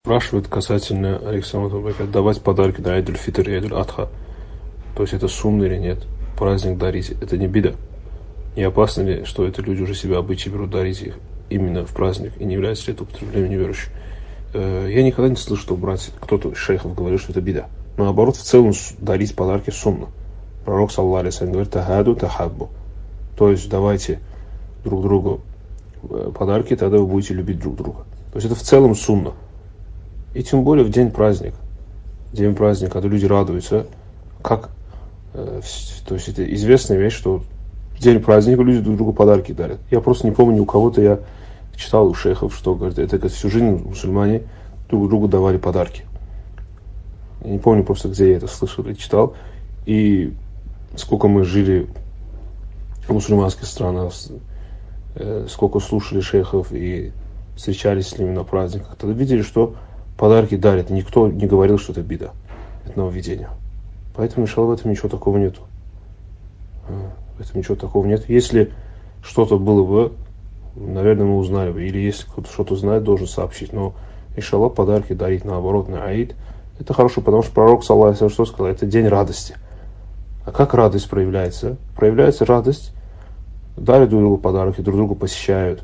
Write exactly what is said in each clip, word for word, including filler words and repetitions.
Спрашивают касательно Александра Бака, давать подарки на Айдуль Фитр и Айдуль Адха. То есть это сунна или нет? Праздник дарить, это не бида? Не опасно ли, что это люди уже себя обычаи берут дарить их именно в праздник? И не является ли это употреблением неверующих? Я никогда не слышал, что брать кто-то из шейхов говорил, что это бида. Но наоборот, в целом дарить подарки сунна. Пророк, саллаллаху алейхи ва саллям, говорит: тахаду тахаббу. То есть давайте друг другу подарки, тогда вы будете любить друг друга. То есть это в целом сунна. И тем более в день праздника. День праздника, когда люди радуются, как, э, то есть это известная вещь, что в день праздника люди друг другу подарки дарят. Я просто не помню, у кого-то я читал у шейхов, что говорит, это как всю жизнь мусульмане друг другу давали подарки. Я не помню просто, где я это слышал или читал. И сколько мы жили в мусульманских странах, э, сколько слушали шейхов и встречались с ними на праздниках, тогда видели, что подарки дарят. Никто не говорил, что это бида. Это нововведение. Поэтому, иншаллах, в этом ничего такого нету. В этом ничего такого нет. Если что-то было бы, наверное, мы узнали бы. Или если кто-то что-то знает, должен сообщить. Но, иншаллах, подарки дарить наоборот на Аид, это хорошо, потому что пророк, саллаллаху алейхи ва саллям, что сказал? Это день радости. А как радость проявляется? Проявляется радость, дарят друг другу подарки, друг друга посещают.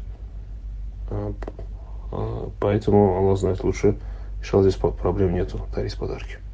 Поэтому Аллах знает лучше. Иншаллах, здесь проблем нету, дарить подарки.